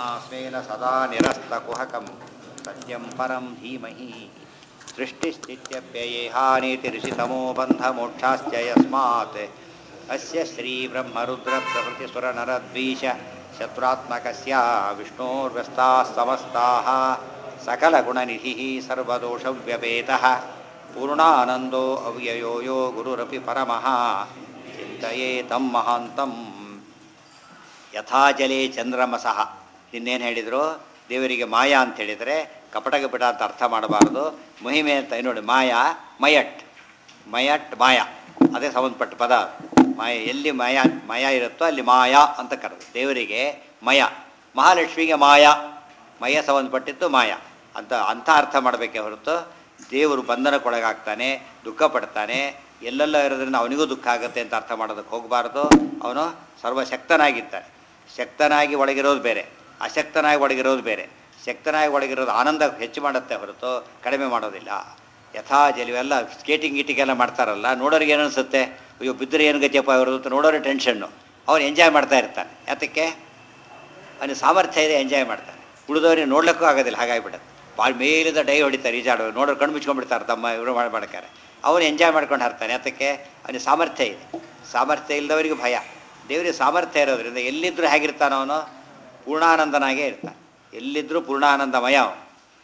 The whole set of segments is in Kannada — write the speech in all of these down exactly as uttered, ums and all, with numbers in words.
ब्रह्मास्मेन सदा निरस्तकुहकं सत्यं परं धीमहि सृष्टिस्थित्यप्ययेहानीतिर्षितमो बन्धमोक्षाश्च यस्मात् अस्य श्रीब्रह्मरुद्रप्रभृतिसुरनरद्वीष शत्रुत्मकस्य विष्णोर्व्यस्ताः समस्ताः सकलगुणनिधिः सर्वदोषव्यपेतः पूर्णानन्दो अव्ययो यो गुरुरपि परमः चिन्तयेतं महान्तम् ಯಥಾ ಜಲೇ ಚಂದ್ರಮಸಃ. ಇನ್ನೇನು ಹೇಳಿದರು? ದೇವರಿಗೆ ಮಾಯಾ ಅಂತ ಹೇಳಿದರೆ ಕಪಟ ಕಪಟ ಅಂತ ಅರ್ಥ ಮಾಡಬಾರ್ದು. ಮಹಿಮೆ ಅಂತ ನೋಡಿ, ಮಾಯಾ ಮಯಟ್ ಮಯಟ್ ಮಾಯಾ ಅದೇ ಸಂಬಂಧಪಟ್ಟ ಪದ. ಮಾಯ ಎಲ್ಲಿ ಮಾಯಾ ಮಯ ಇರುತ್ತೋ ಅಲ್ಲಿ ಮಾಯಾ ಅಂತ ಕರೆದು ದೇವರಿಗೆ ಮಯ. ಮಹಾಲಕ್ಷ್ಮಿಗೆ ಮಾಯಾ, ಮಯ ಸಂಬಂಧಪಟ್ಟಿದ್ದು ಮಾಯಾ ಅಂತ ಅಂಥ ಅರ್ಥ ಮಾಡಬೇಕೇ ಹೊರತು ದೇವರು ಬಂಧನಕ್ಕೊಳಗಾಗ್ತಾನೆ, ದುಃಖ ಪಡ್ತಾನೆ, ಎಲ್ಲೆಲ್ಲ ಇರೋದ್ರಿಂದ ಅವನಿಗೂ ದುಃಖ ಆಗುತ್ತೆ ಅಂತ ಅರ್ಥ ಮಾಡೋದಕ್ಕೆ ಹೋಗಬಾರ್ದು. ಅವನು ಸರ್ವಶಕ್ತನಾಗಿದ್ದಾನೆ. ಶಕ್ತನಾಗಿ ಒಳಗಿರೋದು ಬೇರೆ, ಅಶಕ್ತನಾಗಿ ಒಳಗಿರೋದು ಬೇರೆ. ಶಕ್ತನಾಗಿ ಒಳಗಿರೋದು ಆನಂದ ಹೆಚ್ಚು ಮಾಡುತ್ತೆ ಹೊರತು ಕಡಿಮೆ ಮಾಡೋದಿಲ್ಲ. ಯಥಾ ಜಲಿವೆಲ್ಲ ಸ್ಕೇಟಿಂಗ್ ಗೀಟಿಂಗೆಲ್ಲ ಮಾಡ್ತಾರಲ್ಲ, ನೋಡೋರಿಗೆ ಏನು ಅನಿಸುತ್ತೆ, ಅಯ್ಯೋ ಬಿದ್ದರೆ ಏನು ಗತಿಯಪ್ಪ ಇರೋದು ಅಂತ ನೋಡೋರು ಟೆನ್ಷನ್ನು. ಅವನು ಎಂಜಾಯ್ ಮಾಡ್ತಾ ಇರ್ತಾನೆ. ಯಾತಕ್ಕೆ? ಅವನಿಗೆ ಸಾಮರ್ಥ್ಯ ಇದೆ, ಎಂಜಾಯ್ ಮಾಡ್ತಾನೆ. ಉಳಿದವ್ರಿಗೆ ನೋಡ್ಲಿಕ್ಕೂ ಆಗೋದಿಲ್ಲ, ಹಾಗಾಗಿಬಿಡುತ್ತೆ. ಭಾಳ ಮೇಲಿಂದ ಡೈ ಹೊಡಿತಾರೆ, ಈಜಾಡೋ ನೋಡೋರು ಕಣ್ಣು ಮುಚ್ಕೊಂಡ್ಬಿಡ್ತಾರೆ ತಮ್ಮ ಇವರು ಮಾಡಿ ಮಾಡ್ತಾರೆ. ಅವನು ಎಂಜಾಯ್ ಮಾಡ್ಕೊಂಡು ಹಾರ್ತಾನೆ. ಯಾತಕ್ಕೆ? ಅವನಿಗೆ ಸಾಮರ್ಥ್ಯ ಇದೆ. ಸಾಮರ್ಥ್ಯ ಇಲ್ಲದವರಿಗೆ ಭಯ. ದೇವರಿಗೆ ಸಾಮರ್ಥ್ಯ ಇರೋದ್ರಿಂದ ಎಲ್ಲಿದ್ದರೂ ಹೇಗಿರ್ತಾನೋ ಅವನು ಪೂರ್ಣಾನಂದನಾಗೇ ಇರ್ತಾನೆ. ಎಲ್ಲಿದ್ದರೂ ಪೂರ್ಣಾನಂದಮಯ ಅವನು.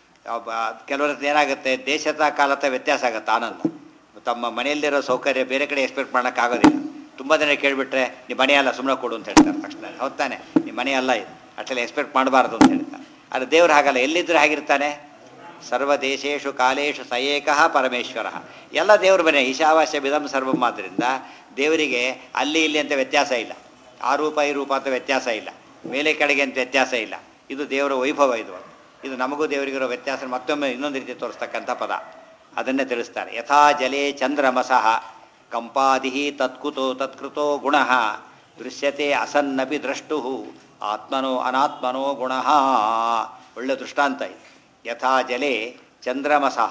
ಕೆಲವರದ್ದು ಏನಾಗುತ್ತೆ, ದೇಶದ ಕಾಲದ ವ್ಯತ್ಯಾಸ ಆಗುತ್ತೆ ಆನಂದ. ತಮ್ಮ ಮನೆಯಲ್ಲಿರೋ ಸೌಕರ್ಯ ಬೇರೆ ಕಡೆ ಎಕ್ಸ್ಪೆಕ್ಟ್ ಮಾಡೋಕ್ಕಾಗೋದಿಲ್ಲ. ತುಂಬ ಜನ ಕೇಳಿಬಿಟ್ರೆ ನಿಮ್ಮ ಮನೆಯಲ್ಲ ಸುಮ್ಮನೆ ಕೊಡು ಅಂತ ಹೇಳ್ತಾರೆ ತಕ್ಷಣ. ಹೌದಾನೆ, ನಿಮ್ಮ ಮನೆಯಲ್ಲ ಇದು, ಅಷ್ಟೆಲ್ಲ ಎಕ್ಸ್ಪೆಕ್ಟ್ ಮಾಡಬಾರ್ದು ಅಂತ ಹೇಳ್ತಾರೆ. ಆದರೆ ದೇವರು ಹಾಗಲ್ಲ, ಎಲ್ಲಿದ್ದರೂ ಹೇಗಿರ್ತಾನೆ. ಸರ್ವ ದೇಶೇಶು ಕಾಲೇಶು ಸಯೇಕಃ ಪರಮೇಶ್ವರ. ಎಲ್ಲ ದೇವ್ರ ಮನೆ. ಈಶಾವಾಸ್ಯ ಬಿದಂ ಸರ್ವಂ. ಆದ್ದರಿಂದ ದೇವರಿಗೆ ಅಲ್ಲಿ ಇಲ್ಲಿ ಅಂತ ವ್ಯತ್ಯಾಸ ಇಲ್ಲ. ಆ ರೂಪ ಈ ರೂಪ ಅಂತ ವ್ಯತ್ಯಾಸ ಇಲ್ಲ. ಮೇಲೆ ಕೆಳಗೆ ಅಂತ ವ್ಯತ್ಯಾಸ ಇಲ್ಲ. ಇದು ದೇವರ ವೈಭವ. ಇದು ಇದು ನಮಗೂ ದೇವರಿಗಿರೋ ವ್ಯತ್ಯಾಸ ಮತ್ತೊಮ್ಮೆ ಇನ್ನೊಂದು ರೀತಿ ತೋರಿಸ್ತಕ್ಕಂಥ ಪದ. ಅದನ್ನೇ ತಿಳಿಸ್ತಾರೆ. ಯಥಾ ಜಲೇ ಚಂದ್ರಮಸಃ ಕಂಪಾದಿ ತತ್ಕುತೋ ತತ್ಕೃತೋ ಗುಣ ದೃಶ್ಯತೆ ಅಸನ್ನಪಿ ದ್ರಷ್ಟು ಆತ್ಮನೋ ಅನಾತ್ಮನೋ ಗುಣ. ಒಳ್ಳೆ ದೃಷ್ಟಾಂತ ಇದು. ಯಥಾ ಜಲೇ ಚಂದ್ರಮಸಃ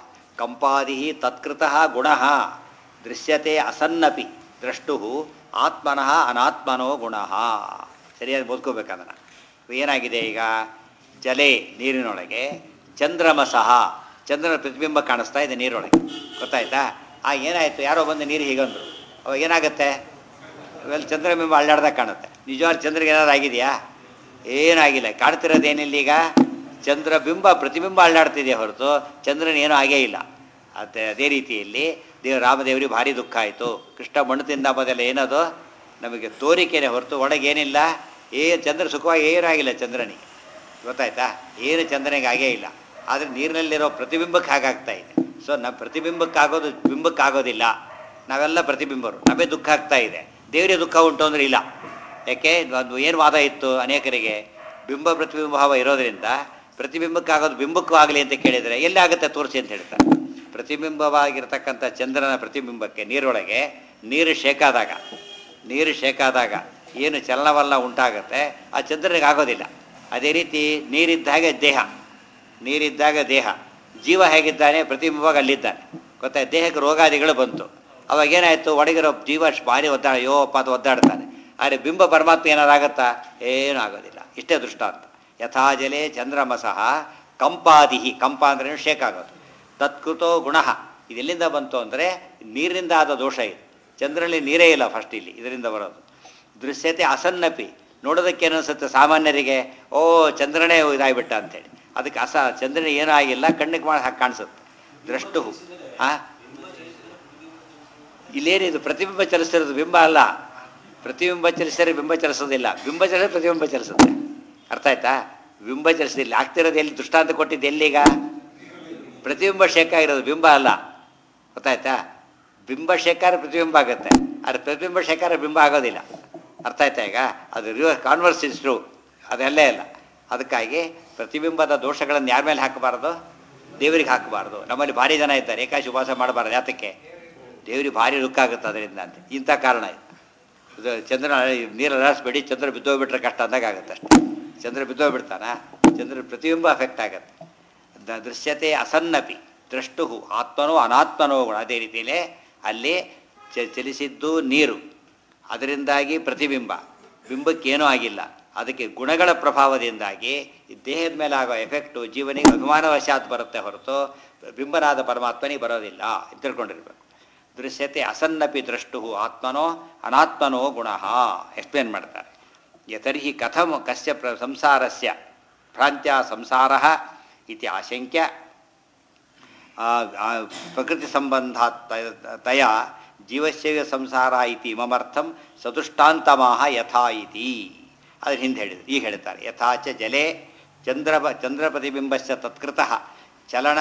ಕಂಪಾದಿ ತತ್ಕೃತಃ ಗುಣ ದೃಶ್ಯತೆ ಅಸನ್ನಪಿ ದ್ರಷ್ಟು ಆತ್ಮನಃ ಅನಾತ್ಮನೋ ಗುಣ. ಸರಿಯಾಗಿ ಓದ್ಕೋಬೇಕಂದ್ರೆ ಏನಾಗಿದೆ ಈಗ? ಜಲೆ ನೀರಿನೊಳಗೆ, ಚಂದ್ರಮಸಃ ಚಂದ್ರನ ಪ್ರತಿಬಿಂಬ ಕಾಣಿಸ್ತಾ ಇದೆ ನೀರೊಳಗೆ. ಗೊತ್ತಾಯ್ತಾ? ಆ ಏನಾಯಿತು, ಯಾರೋ ಬಂದು ನೀರು ಹೀಗಂದರು, ಅವಾಗ ಏನಾಗುತ್ತೆ? ಇವೆಲ್ಲ ಚಂದ್ರಬಿಂಬ ಅಳ್ಳಾಡ್ದಾಗ ಕಾಣುತ್ತೆ. ನಿಜವಾದ ಚಂದ್ರಿಗೆ ಏನಾದ್ರು ಆಗಿದೆಯಾ? ಏನಾಗಿಲ್ಲ. ಕಾಣ್ತಿರೋದೇನಿಲ್ಲ ಈಗ? ಚಂದ್ರಬಿಂಬ ಪ್ರತಿಬಿಂಬ ಅಳ್ಳಾಡ್ತಿದೆಯಾ ಹೊರತು ಚಂದ್ರನೇನೂ ಆಗೇ ಇಲ್ಲ. ಅದೇ ಅದೇ ರೀತಿಯಲ್ಲಿ ದೇವ ರಾಮದೇವರಿಗೆ ಭಾರಿ ದುಃಖ ಆಯಿತು. ಕೃಷ್ಣ ಮಣ್ಣು ತಿಂದ ಮೊದಲ ಏನದು ನಮಗೆ ತೋರಿಕೆನೆ ಹೊರತು ಒಳಗೇನಿಲ್ಲ. ಏ ಚಂದ್ರ ಸುಖವಾಗಿ ಏನಾಗಿಲ್ಲ ಚಂದ್ರನಿಗೆ. ಗೊತ್ತಾಯ್ತಾ? ಏನು ಚಂದ್ರನಿಗೆ ಆಗೇ ಇಲ್ಲ. ಆದರೆ ನೀರಿನಲ್ಲಿರೋ ಪ್ರತಿಬಿಂಬಕ್ಕೆ ಹಾಗಾಗ್ತಾ ಇದೆ. ಸೊ ನಮ್ಮ ಪ್ರತಿಬಿಂಬಕ್ಕಾಗೋದು ಬಿಂಬಕ್ಕಾಗೋದಿಲ್ಲ. ನಾವೆಲ್ಲ ಪ್ರತಿಬಿಂಬರು. ನಮಗೆ ದುಃಖ ಆಗ್ತಾ ಇದೆ. ದೇವರಿಗೆ ದುಃಖ ಉಂಟು ಅಂದರೆ ಇಲ್ಲ. ಯಾಕೆ? ಒಂದು ಏನು ವಾದ ಇತ್ತು ಅನೇಕರಿಗೆ, ಬಿಂಬ ಪ್ರತಿಬಿಂಬ ಭಾವ ಇರೋದರಿಂದ ಪ್ರತಿಬಿಂಬಕ್ಕಾಗೋದು ಬಿಂಬಕ್ಕೂ ಆಗಲಿ ಅಂತ ಕೇಳಿದರೆ ಎಲ್ಲಿ ಆಗುತ್ತೆ ತೋರಿಸಿ ಅಂತ ಹೇಳ್ತಾರೆ. ಪ್ರತಿಬಿಂಬವಾಗಿರ್ತಕ್ಕಂಥ ಚಂದ್ರನ ಪ್ರತಿಬಿಂಬಕ್ಕೆ ನೀರೊಳಗೆ ನೀರು ಶೇಕಾದಾಗ ನೀರು ಶೇಕಾದಾಗ ಏನು ಚಲನವಲ್ಲ ಉಂಟಾಗುತ್ತೆ, ಆ ಚಂದ್ರನಿಗೆ ಆಗೋದಿಲ್ಲ. ಅದೇ ರೀತಿ ನೀರಿದ್ದಾಗ ದೇಹ, ನೀರಿದ್ದಾಗ ದೇಹ, ಜೀವ ಹೇಗಿದ್ದಾನೆ ಪ್ರತಿಬಿಂಬವಾಗಿ ಅಲ್ಲಿದ್ದಾನೆ. ಗೊತ್ತಾಯ್ತು? ದೇಹಕ್ಕೆ ರೋಗಾದಿಗಳು ಬಂತು, ಅವಾಗೇನಾಯಿತು? ಒಳಗಿರೋ ಜೀವ ಭಾರಿ ಒದ್ದಾಡ ಯೋ ಅಪ್ಪ ಅದು ಒದ್ದಾಡ್ತಾನೆ. ಆದರೆ ಬಿಂಬ ಪರಮಾತ್ಮ ಏನಾರಾಗತ್ತಾ? ಏನೂ ಆಗೋದಿಲ್ಲ. ಇಷ್ಟೇ ದೃಷ್ಟಾಂತ. ಯಥಾ ಜಲೇ ಚಂದ್ರಮಸಃ ಕಂಪಾದಿಹಿ, ಕಂಪ ಅಂದ್ರೆ ಶೇಕಾಗೋದು. ತತ್ಕೃತೋ ಗುಣ, ಇದೆಲ್ಲಿಂದ ಬಂತು ಅಂದರೆ ನೀರಿನಿಂದ ಆದ ದೋಷ ಇದು. ಚಂದ್ರನಲ್ಲಿ ನೀರೇ ಇಲ್ಲ ಫಸ್ಟ್ ಇಲ್ಲಿ, ಇದರಿಂದ ಬರೋದು. ದೃಶ್ಯತೆ ಅಸನ್ನಪಿ, ನೋಡೋದಕ್ಕೆ ಏನನ್ಸುತ್ತೆ ಸಾಮಾನ್ಯರಿಗೆ, ಓ ಚಂದ್ರನೇ ಇದಾಗಿಬಿಟ್ಟ ಅಂಥೇಳಿ. ಅದಕ್ಕೆ ಅಸ ಚಂದ್ರನ ಏನೂ ಆಗಿಲ್ಲ, ಕಣ್ಣಿಗೆ ಮಾಡಿ ಹಾಗೆ ಕಾಣಿಸುತ್ತೆ. ದ್ರಷ್ಟು ಹಾಂ ಇಲ್ಲೇನಿದು ಪ್ರತಿಬಿಂಬ ಚಲಿಸ್ತಿರೋದು, ಬಿಂಬ ಅಲ್ಲ. ಪ್ರತಿಬಿಂಬ ಚಲಿಸಿದರೆ ಬಿಂಬ ಚಲಿಸೋದಿಲ್ಲ, ಬಿಂಬ ಚಲಿಸಿದ್ರೆ ಪ್ರತಿಬಿಂಬ ಚಲಿಸುತ್ತೆ. ಅರ್ಥ ಆಯ್ತಾ? ಬಿಂಬ ಚಲಿಸೋದಿಲ್ಲ. ಆಗ್ತಿರೋದು ಎಲ್ಲಿ? ದೃಷ್ಟಾಂತ ಕೊಟ್ಟಿದ್ದು ಎಲ್ಲಿಗ? ಪ್ರತಿಬಿಂಬ ಶೇಕ ಇರೋದು, ಬಿಂಬ ಅಲ್ಲ. ಗೊತ್ತಾಯ್ತಾ? ಬಿಂಬ ಶೇಕಾರ ಪ್ರತಿಬಿಂಬ ಆಗುತ್ತೆ, ಆದರೆ ಪ್ರತಿಬಿಂಬ ಶೇಕಾರ ಬಿಂಬ ಆಗೋದಿಲ್ಲ. ಅರ್ಥ ಆಯ್ತಾ? ಈಗ ಅದು ರಿವರ್ಸ್ ಕಾನ್ವರ್ಸ್ ಇಸ್ ಟ್ರೂ, ಅದೆಲ್ಲೇ ಇಲ್ಲ. ಅದಕ್ಕಾಗಿ ಪ್ರತಿಬಿಂಬದ ದೋಷಗಳನ್ನು ಯಾರ ಮೇಲೆ ಹಾಕಬಾರ್ದು? ದೇವರಿಗೆ ಹಾಕಬಾರ್ದು. ನಮ್ಮಲ್ಲಿ ಭಾರಿ ಜನ ಇದ್ದಾರೆ ಏಕಾಶಿ ಉಪವಾಸ ಮಾಡಬಾರ್ದು. ಯಾತಕ್ಕೆ? ದೇವರಿಗೆ ಭಾರಿ ದುಃಖ ಆಗುತ್ತೆ ಅದರಿಂದ ಅಂತ. ಇಂಥ ಕಾರಣ ಇದು. ಇದು ಚಂದ್ರ ನೀರು ಅರಳಿಸ್ಬೇಡಿ, ಚಂದ್ರ ಬಿದ್ದೋಗ್ಬಿಟ್ರೆ ಕಷ್ಟ ಅಂದಾಗ ಆಗುತ್ತೆ ಅಷ್ಟೇ. ಚಂದ್ರ ಬಿದ್ದೋಗ್ಬಿಡ್ತಾನ, ಚಂದ್ರ ಪ್ರತಿಬಿಂಬ ಎಫೆಕ್ಟ್ ಆಗುತ್ತೆ. ದೃಶ್ಯತೆ ಅಸನ್ನಪಿ ದ್ರಷ್ಟು ಆತ್ಮನೋ ಅನಾತ್ಮನೋ ಗುಣ. ಅದೇ ರೀತಿಯಲ್ಲೇ ಅಲ್ಲಿ ಚ ಚಲಿಸಿದ್ದು ನೀರು, ಅದರಿಂದಾಗಿ ಪ್ರತಿಬಿಂಬ, ಬಿಂಬಕ್ಕೇನೂ ಆಗಿಲ್ಲ. ಅದಕ್ಕೆ ಗುಣಗಳ ಪ್ರಭಾವದಿಂದಾಗಿ ಈ ದೇಹದ ಮೇಲೆ ಆಗೋ ಎಫೆಕ್ಟು ಜೀವನಿಗೆ ಅಭಿಮಾನವಶಾತ್ ಬರುತ್ತೆ ಹೊರತು ಬಿಂಬನಾದ ಪರಮಾತ್ಮನಿಗೆ ಬರೋದಿಲ್ಲ ಅಂತ ತಿಳ್ಕೊಂಡಿರ್ಬೇಕು. ದೃಶ್ಯತೆ ಅಸನ್ನಪಿ ದ್ರಷ್ಟು ಆತ್ಮನೋ ಅನಾತ್ಮನೋ ಗುಣ ಎಕ್ಸ್ಪ್ಲೇನ್ ಮಾಡ್ತಾರೆ. ಯತರ್ಹಿ ಕಥಂ ಕಸ್ಯ ಪ್ರ ಸಂಸಾರಸ್ಯ ಭ್ರಾಂತ್ಯ ಸಂಸಾರ ಇತಿ ಆಶಂಕ್ಯ ಪ್ರಕೃತಿ ಸಂಬಂಧಾತ್ ತಯ ಜೀವಸ್ಯ ಸಂಸಾರ ಇತಿ ಮಮರ್ಥಂ ಸದುಷ್ಟಾಂತಮಾಹ ಯಥಾ ಇತಿ. ಅದ್ರ ಹಿಂದೆ ಹೇಳಿದ್ರು. ಈಗ ಹೇಳ್ತಾರೆ ಯಥಾಚ ಜಲೆ ಚಂದ್ರ ಚಂದ್ರಪ್ರತಿಬಿಂಬಸ್ಯ ತತ್ಕೃತಃ ಚಲನ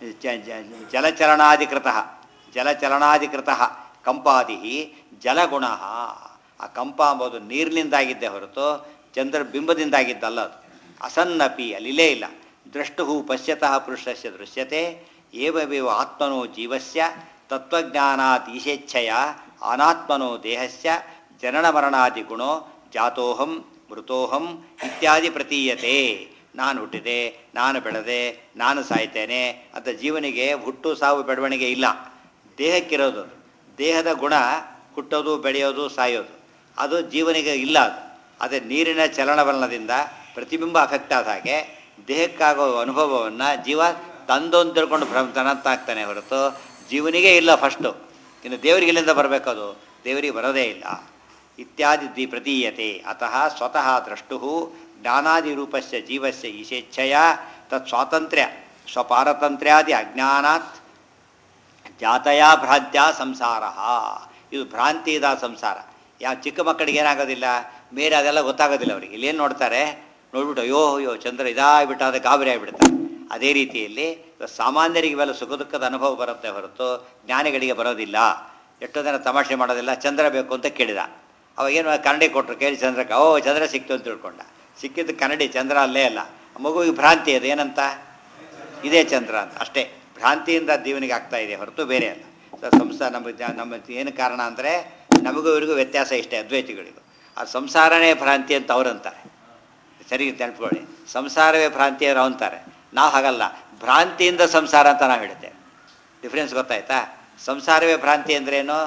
ಜಲಚಲನಾಧಿಕೃತಃ ಜಲಚಲನಾಧಿಕೃತಃ ಕಂಪಾದಿ ಜಲಗುಣ. ಆ ಕಂಪ ಅಂಬೋದು ನೀರಿನಿಂದಾಗಿದ್ದೇ ಹೊರತು ಚಂದ್ರ ಬಿಂಬದಿಂದಾಗಿದ್ದಲ್ಲ. ಅದು ಅಸನ್ನಪಿ ಅಲ್ಲಿಲೇ ಇಲ್ಲ. ದ್ರಷ್ಟು ಪಶ್ಯತಃ ಪುರುಷಸ್ಯ ದೃಶ್ಯತೆ ಏವವೇವ ಆತ್ಮನೋ ಜೀವಸ್ಯ ತತ್ವಜ್ಞಾನಾತ್ ಈಶೇಚ್ಛಯ ಅನಾತ್ಮನೋ ದೇಹಸ್ಯ ಜನನ ಮರಣಾದಿ ಗುಣೋ ಜಾತೋಹಂ ಮೃತೋಹಂ ಇತ್ಯಾದಿ ಪ್ರತೀಯತೆ. ನಾನು ಹುಟ್ಟಿದೆ, ನಾನು ಬೆಳೆದೆ, ನಾನು ಸಾಯ್ತೇನೆ ಅಂತ ಜೀವನಿಗೆ ಹುಟ್ಟು ಸಾವು ಬೆಳವಣಿಗೆ ಇಲ್ಲ. ದೇಹಕ್ಕಿರೋದು ದೇಹದ ಗುಣ ಹುಟ್ಟೋದು ಬೆಳೆಯೋದು ಸಾಯೋದು ಅದು ಜೀವನಿಗೆ ಇಲ್ಲ. ಅದು ಅದೇ ನೀರಿನ ಚಲನವಲನದಿಂದ ಪ್ರತಿಬಿಂಬ ಅಫೆಕ್ಟ್ ಆದ ಹಾಗೆ ದೇಹಕ್ಕಾಗೋ ಅನುಭವವನ್ನು ಜೀವ ತಂದು ಅಂತ ತಿಳ್ಕೊಂಡು ಭ್ರಮ ತನಂತಾಗ್ತಾನೆ ಹೊರತು ಜೀವನಿಗೆ ಇಲ್ಲ ಫಸ್ಟು. ಇನ್ನು ದೇವರಿಗೆ ಇಲ್ಲಿಂದ ಬರಬೇಕದು, ದೇವರಿಗೆ ಬರೋದೇ ಇಲ್ಲ. ಇತ್ಯಾದಿ ದಿ ಪ್ರತೀಯತೆ. ಅತಃ ಸ್ವತಃ ದ್ರಷ್ಟು ಜ್ಞಾನಾದಿರೂಪಸ್ಯ ಜೀವಸ್ಯ ಈಶೇಚ್ಛಯ ತತ್ ಸ್ವಾತಂತ್ರ್ಯ ಸ್ವಪಾರತಂತ್ರ್ಯಾದಿ ಅಜ್ಞಾನಾತ್ ಜಾತಯ ಭ್ರಾಂತ್ಯ ಸಂಸಾರ. ಇದು ಭ್ರಾಂತಿದ ಸಂಸಾರ. ಯಾವ ಚಿಕ್ಕ ಮಕ್ಕಳಿಗೆ ಏನಾಗೋದಿಲ್ಲ, ಬೇರೆ ಅದೆಲ್ಲ ಗೊತ್ತಾಗೋದಿಲ್ಲ ಅವರಿಗೆ. ಇಲ್ಲೇನು ನೋಡ್ತಾರೆ, ನೋಡ್ಬಿಟ್ಟು ಅಯ್ಯೋ ಅಯ್ಯೋ ಚಂದ್ರ ಇದಾಗ್ಬಿಟ್ಟು ಅದು ಗಾಬರಿ ಆಗಿಬಿಡ್ತಾರೆ. ಅದೇ ರೀತಿಯಲ್ಲಿ ಸಾಮಾನ್ಯರಿಗೆ ಇವೆಲ್ಲ ಸುಖ ದುಃಖದ ಅನುಭವ ಬರುತ್ತೆ ಹೊರತು ಜ್ಞಾನಿಗಳಿಗೆ ಬರೋದಿಲ್ಲ. ಎಷ್ಟೋ ಜನ ತಮಾಷೆ ಮಾಡೋದಿಲ್ಲ. ಚಂದ್ರ ಬೇಕು ಅಂತ ಕೇಳಿದ, ಅವಾಗೇನು ಕನ್ನಡಿ ಕೊಟ್ಟರು, ಕೇಳಿ ಚಂದ್ರಕ್ಕೆ ಓ ಚಂದ್ರ ಸಿಕ್ತು ಅಂತ ತಿಳ್ಕೊಂಡ. ಸಿಕ್ಕಿದ್ದು ಕನ್ನಡಿ, ಚಂದ್ರ ಅಲ್ಲೇ ಅಲ್ಲ. ಮಗುವಿಗೆ ಭ್ರಾಂತಿ ಅದು ಏನಂತ, ಇದೇ ಚಂದ್ರ ಅಂತ ಅಷ್ಟೇ. ಭ್ರಾಂತಿಯಿಂದ ಜೀವನಿಗೆ ಆಗ್ತಾ ಇದೆ ಹೊರತು ಬೇರೆ ಅಲ್ಲ. ಸಂಸಾರ ನಮ್ಮ ನಮ್ಮ ಏನು ಕಾರಣ ಅಂದರೆ ನಮಗೂ ಇವರಿಗೂ ವ್ಯತ್ಯಾಸ ಇಷ್ಟೇ, ಅದ್ವೈತಿಗಳಿಗೂ. ಆ ಸಂಸಾರನೇ ಭ್ರಾಂತಿ ಅಂತ ಅವ್ರಂತಾರೆ. ಸರಿ ನೆನಪುಕೊಳ್ಳಿ, ಸಂಸಾರವೇ ಭ್ರಾಂತಿ ಅವರು ಅಂತಾರೆ. ನಾವು ಹಾಗಲ್ಲ, ಭ್ರಾಂತಿಯಿಂದ ಸಂಸಾರ ಅಂತ ನಾವು ಹೇಳ್ತೇವೆ. ಡಿಫ್ರೆನ್ಸ್ ಗೊತ್ತಾಯ್ತಾ? ಸಂಸಾರವೇ ಭ್ರಾಂತಿ ಅಂದ್ರೇನು?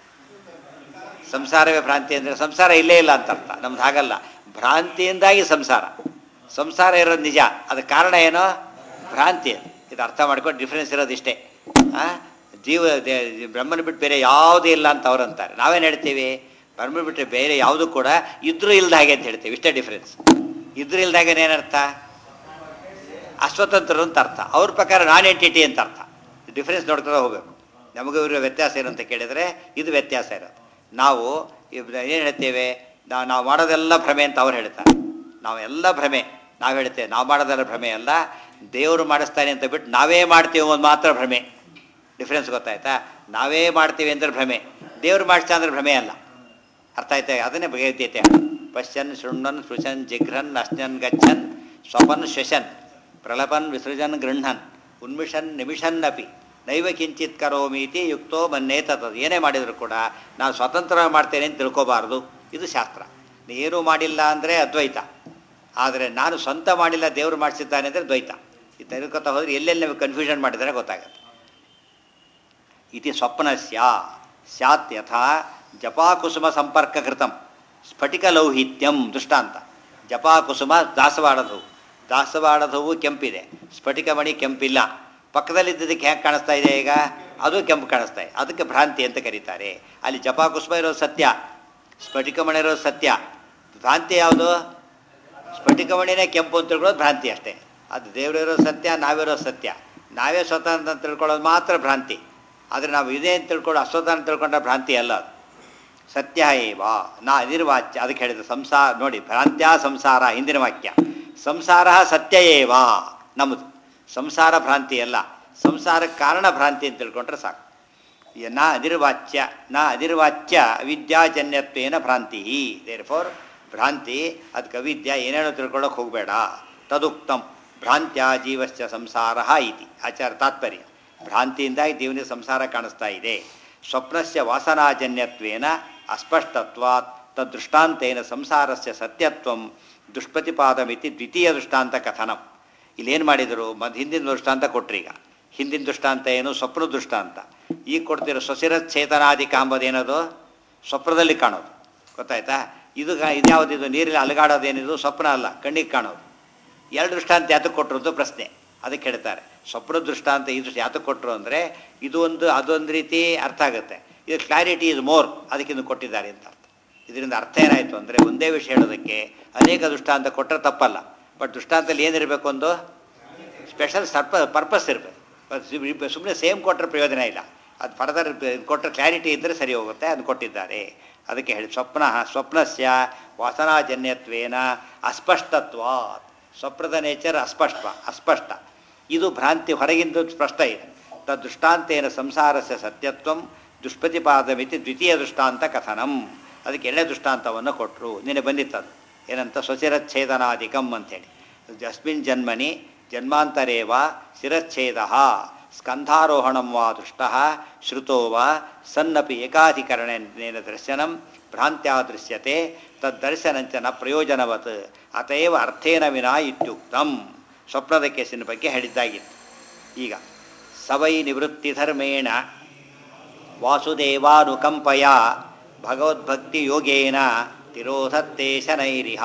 ಸಂಸಾರವೇ ಭ್ರಾಂತಿ ಅಂದರೆ ಸಂಸಾರ ಇಲ್ಲೇ ಇಲ್ಲ ಅಂತ ಅರ್ಥ. ನಮ್ದು ಹಾಗಲ್ಲ, ಭ್ರಾಂತಿಯಿಂದಾಗಿ ಸಂಸಾರ. ಸಂಸಾರ ಇರೋದು ನಿಜ, ಅದಕ್ಕೆ ಕಾರಣ ಏನೋ ಭ್ರಾಂತಿ. ಇದು ಅರ್ಥ ಮಾಡ್ಕೊಂಡು ಡಿಫ್ರೆನ್ಸ್ ಇರೋದು ಇಷ್ಟೇ. ಜೀವ ಬ್ರಹ್ಮನ ಬಿಟ್ಟು ಬೇರೆ ಯಾವುದೂ ಇಲ್ಲ ಅಂತ ಅವ್ರು ಅಂತಾರೆ. ನಾವೇನು ಹೇಳ್ತೀವಿ, ಬ್ರಹ್ಮನ ಬಿಟ್ಟರೆ ಬೇರೆ ಯಾವುದೂ ಕೂಡ ಇದ್ರೂ ಇಲ್ದ ಹಾಗೆ ಅಂತ ಹೇಳ್ತೀವಿ. ಇಷ್ಟೇ ಡಿಫ್ರೆನ್ಸ್. ಇದ್ರೂ ಇಲ್ದಾಗೇನು ಏನರ್ಥ? ಅಸ್ವತಂತ್ರರು ಅಂತ ಅರ್ಥ. ಅವ್ರ ಪ್ರಕಾರ ನಾನ್ ಎಂಟಿಟಿ ಅಂತ ಅರ್ಥ. ಡಿಫ್ರೆನ್ಸ್ ನೋಡ್ಕೊಂಡು ಹೋಗಬೇಕು. ನಮಗೂ ಇರೋ ವ್ಯತ್ಯಾಸ ಏನು ಅಂತ ಕೇಳಿದರೆ ಇದು ವ್ಯತ್ಯಾಸ ಇರೋದು. ನಾವು ಏನು ಹೇಳ್ತೇವೆ, ನಾವು ನಾವು ಮಾಡೋದೆಲ್ಲ ಭ್ರಮೆ ಅಂತ ಅವ್ರು ಹೇಳ್ತಾರೆ. ನಾವೆಲ್ಲ ಭ್ರಮೆ ನಾವು ಹೇಳ್ತೇವೆ. ನಾವು ಮಾಡೋದೆಲ್ಲ ಭ್ರಮೆ ಅಲ್ಲ, ದೇವರು ಮಾಡಿಸ್ತಾನೆ ಅಂತ ಬಿಟ್ಟು ನಾವೇ ಮಾಡ್ತೀವಿ ಒಂದು ಮಾತ್ರ ಭ್ರಮೆ. ಡಿಫ್ರೆನ್ಸ್ ಗೊತ್ತಾಯ್ತಾ? ನಾವೇ ಮಾಡ್ತೀವಿ ಅಂದರೆ ಭ್ರಮೆ, ದೇವರು ಮಾಡಿಸ್ತಾ ಅಂದರೆ ಭ್ರಮೆ ಅಲ್ಲ. ಅರ್ಥ ಆಯ್ತಾ? ಅದನ್ನೇ ಭಗವದ್ಗೀತೆ. ಪಶ್ಯನ್ ಶೃಣ್ವನ್ ಸ್ಪೃಶನ್ ಜಿಘ್ರನ್ ಅಶ್ನನ್ ಗಚ್ಚನ್ ಸ್ವಪನ್ ಶ್ವಶನ್ ಪ್ರಲಪನ್ ವಿಸೃಜನ್ ಗೃಹ್ಣನ್ ಉನ್ಮಿಷನ್ ನಿಮಿಷನ್ ಅಪಿ ನೈವ ಕಿಂಚಿತ್ ಕರೋಮೀತಿ ಯುಕ್ತೋ ಮನ್ನೇತದ. ಏನೇ ಮಾಡಿದರೂ ಕೂಡ ನಾನು ಸ್ವತಂತ್ರ ಮಾಡ್ತೇನೆ ಅಂತ ತಿಳ್ಕೋಬಾರ್ದು. ಇದು ಶಾಸ್ತ್ರ. ನೀರು ಮಾಡಿಲ್ಲ ಅಂದರೆ ಅದ್ವೈತ, ಆದರೆ ನಾನು ಸ್ವಂತ ಮಾಡಿಲ್ಲ ದೇವರು ಮಾಡಿಸಿದ್ದಾನೆ ಅಂದರೆ ದ್ವೈತ. ಇದು ತಿಳ್ಕೊತಾ ಹೋದರೆ ಎಲ್ಲೆಲ್ಲಿ ನಮಗೆ ಕನ್ಫ್ಯೂಷನ್ ಮಾಡಿದರೆ ಗೊತ್ತಾಗುತ್ತೆ. ಇತಿ ಸ್ವಪ್ನಸ್ಯ ಸ್ಯಾತ್ ಯಥಾ ಜಪಾಕುಸುಮ ಸಂಪರ್ಕ ಕೃತಂ ಸ್ಫಟಿಕ ಲೌಹಿತ್ಯಂ ದೃಷ್ಟಾಂತ. ಜಪಾಕುಸುಮ ದಾಸವಾಡದವು, ದಾಸವಾಡದವು ಕೆಂಪಿದೆ, ಸ್ಫಟಿಕಮಣಿ ಕೆಂಪಿಲ್ಲ. ಪಕ್ಕದಲ್ಲಿದ್ದದಕ್ಕೆ ಹೇಗೆ ಕಾಣಿಸ್ತಾ ಇದೆ ಈಗ? ಅದು ಕೆಂಪು ಕಾಣಿಸ್ತಾ ಇದೆ. ಅದಕ್ಕೆ ಭ್ರಾಂತಿ ಅಂತ ಕರೀತಾರೆ. ಅಲ್ಲಿ ಜಪಾಕುಸುಮ ಇರೋದು ಸತ್ಯ, ಸ್ಫಟಿಕಮಣಿ ಇರೋದು ಸತ್ಯ. ಭ್ರಾಂತಿ ಯಾವುದು? ಸ್ಫಟಿಕಮಣಿನೇ ಕೆಂಪು ಅಂತ ತಿಳ್ಕೊಳ್ಳೋದು ಭ್ರಾಂತಿ ಅಷ್ಟೇ. ಅದು ದೇವರಿರೋ ಸತ್ಯ, ನಾವಿರೋ ಸತ್ಯ. ನಾವೇ ಸ್ವತಂತ್ರ ಅಂತ ತಿಳ್ಕೊಳ್ಳೋದು ಮಾತ್ರ ಭ್ರಾಂತಿ. ಆದರೆ ನಾವು ಇದೇ ಅಂತ ತಿಳ್ಕೊಂಡು ಅಸ್ವತಂತ್ರ ಅಂತ ತಿಳ್ಕೊಂಡ್ರೆ ಭ್ರಾಂತಿ ಅಲ್ಲ. ಅದು ಸತ್ಯ ಏವ ನಾ ಅನಿರ್ವಾಚ್ಯ. ಅದಕ್ಕೆ ಹೇಳಿದ ಸಂಸಾರ ನೋಡಿ, ಭ್ರಾಂತ್ಯ ಸಂಸಾರ ಹಿಂದಿನ ವಾಕ್ಯ. ಸಂಸಾರ ಸತ್ಯ ಏವ ನಮ್ಮದು. ಸಂಸಾರ ಭ್ರಾಂತಿ ಅಲ್ಲ, ಸಂಸಾರಕ್ಕೆ ಕಾರಣ ಭ್ರಾಂತಿ ಅಂತ ತಿಳ್ಕೊಂಡ್ರೆ ಸಾಕು. ನಾ ಅನಿರ್ವಾಚ್ಯ ನಾ ಅನಿರ್ವಾಚ್ಯ ಅವಿದ್ಯಾಜನ್ಯತ್ವೇನ ಭ್ರಾಂತಿ. ದೇರ್ ಫೋರ್ ಭ್ರಾಂತಿ, ಅದಕ್ಕೆ ಅವಿದ್ಯಾ ಏನೇನೋ ತಿಳ್ಕೊಳ್ಳೋಕೆ ಹೋಗಬೇಡ. ತದುಕ್ತಂ ಭ್ರಾಂತ್ಯ ಜೀವಶ್ಚ ಸಂಸಾರ ಇತಿ ಆಚಾರ ತಾತ್ಪರ್ಯ. ಭ್ರಾಂತಿಯಿಂದಾಗಿ ಜೀವನಿಗೆ ಸಂಸಾರ ಕಾಣಿಸ್ತಾ ಇದೆ. ಸ್ವಪ್ನಸ್ಯ ವಾಸನಾಜನ್ಯತ್ವೇನ ಅಸ್ಪಷ್ಟತ್ವಾತ್ ತದ್ದೃಷ್ಟಾಂತೇನ ಸಂಸಾರಸ್ಯ ಸತ್ಯತ್ವಂ ದುಷ್ಪ್ರತಿಪಾದಮಿತಿ ದ್ವಿತೀಯ ದೃಷ್ಟಾಂತ ಕಥನಂ. ಇಲ್ಲೇನು ಮಾಡಿದರು? ಮತ್ತು ಹಿಂದಿನ ದೃಷ್ಟಾಂತ ಕೊಟ್ರಿ. ಈಗ ಹಿಂದಿನ ದೃಷ್ಟಾಂತ ಏನು? ಸ್ವಪ್ನ ದೃಷ್ಟಾಂತ. ಈಗ ಕೊಡ್ತಿರೋ ಸ್ವಸಿರ ಚೇತನಾದಿ ಕಾಂಬದೇನದು? ಸ್ವಪ್ನದಲ್ಲಿ ಕಾಣೋದು. ಗೊತ್ತಾಯ್ತಾ? ಇದು ಇದ್ಯಾವುದಿದು ನೀರಲ್ಲಿ ಅಲಗಾಡೋದೇನಿದು ಸ್ವಪ್ನ ಅಲ್ಲ, ಕಣ್ಣಿಗೆ ಕಾಣೋದು. ಎರಡು ದೃಷ್ಟಾಂತ ಯಾತಕ್ಕೆ ಕೊಟ್ಟರು ಪ್ರಶ್ನೆ, ಅದಕ್ಕೆ ಹೇಳ್ತಾರೆ. ಸ್ವಪ್ನ ದೃಷ್ಟಾಂತ ಈ ದೃಷ್ಟಿ ಯಾತಕ್ಕೆ ಕೊಟ್ಟರು ಅಂದರೆ ಇದು ಒಂದು ಅದೊಂದು ರೀತಿ ಅರ್ಥ ಆಗುತ್ತೆ, ಇದು ಕ್ಲಾರಿಟಿ ಇಸ್ ಮೋರ್, ಅದಕ್ಕಿಂತ ಕೊಟ್ಟಿದ್ದಾರೆ ಅಂತ ಅರ್ಥ. ಇದರಿಂದ ಅರ್ಥ ಏನಾಯಿತು ಅಂದರೆ ಒಂದೇ ವಿಷಯ ಹೇಳೋದಕ್ಕೆ ಅನೇಕ ದೃಷ್ಟಾಂತ ಕೊಟ್ಟರೆ ತಪ್ಪಲ್ಲ, ಬಟ್ ದೃಷ್ಟಾಂತದಲ್ಲಿ ಏನಿರಬೇಕು, ಒಂದು ಸ್ಪೆಷಲ್ ಸರ್ಪ ಪರ್ಪಸ್ ಇರಬೇಕು. ಸುಮ್ಮನೆ ಸೇಮ್ ಕೊಟ್ಟರೆ ಪ್ರಯೋಜನ ಇಲ್ಲ, ಅದು ಫರ್ದರ್ ಕೊಟ್ಟರೆ ಕ್ಲಾರಿಟಿ ಇದ್ದರೆ ಸರಿ ಹೋಗುತ್ತೆ, ಅದು ಕೊಟ್ಟಿದ್ದಾರೆ. ಅದಕ್ಕೆ ಹೇಳಿ ಸ್ವಪ್ನ ಸ್ವಪ್ನಸ್ಯ ವಾಸನಾಜನ್ಯತ್ವೇನ ಅಸ್ಪಷ್ಟತ್ವಾತ್. ಸ್ವಪ್ನದ ನೇಚರ್ ಅಸ್ಪಷ್ಟ ಅಸ್ಪಷ್ಟ ಇದು ಭ್ರಾಂತಿ ಹೊರಗಿಂದ ಸ್ಪಷ್ಟ ಇದೆ. ತದ್ದೃಷ್ಟಾಂತೇನ ಸಂಸಾರಸ್ಯ ಸತ್ಯತ್ವಂ ದುಷ್ಪ್ರತಿಪಾದಮಿತಿ ದ್ವಿತೀಯ ದೃಷ್ಟಾಂತ ಕಥನಂ. ಅದಕ್ಕೆ ಎಣ್ಣೆ ದೃಷ್ಟಾಂತವನ್ನು ಕೊಟ್ಟರು. ನಿನ್ನೆ ಬಂದಿತ್ತದು ಏನಂತ, ಸ್ವಶಿರಚ್ಛೇದನಾಧಿಕಂ ಅಂಥೇಳಿ. ಅಸ್ಮಿನ್ ಜನ್ಮನಿ ಜನ್ಮಾಂತರೇವ ಶಿರಚ್ಛೇದ ಸ್ಕಂಧಾರೋಹಣಂ ವಾ ದೃಷ್ಟ ಶ್ರುತೋ ವಾ ಸನ್ನಪಿ ಏಕಾಧಿಕರಣೇನ ದರ್ಶನಂ ಭ್ರಾಂತ್ಯಾ ದೃಶ್ಯತೆ ತದ್ದರ್ಶನಂಚ ನ ಪ್ರಯೋಜನವತ್ ಅತೇವ ಅರ್ಥೇನ ವಿನಾ ಇತ್ಯುಕ್ತಂ. ಸ್ವಪ್ನದ ಕೇಸಿನ ಬಗ್ಗೆ ಹೇಳಿದ್ದಾಗಿತ್ತು. ಈಗ ಸವೈ ನಿವೃತ್ತಿ ಧರ್ಮೇಣ ವಾಸುದೇವಾನುಕಂಪಯ ಭಗವದ್ಭಕ್ತಿ ಯೋಗೇನ ತಿರೋಧತ್ತೆ ಶನೈರಿಹ.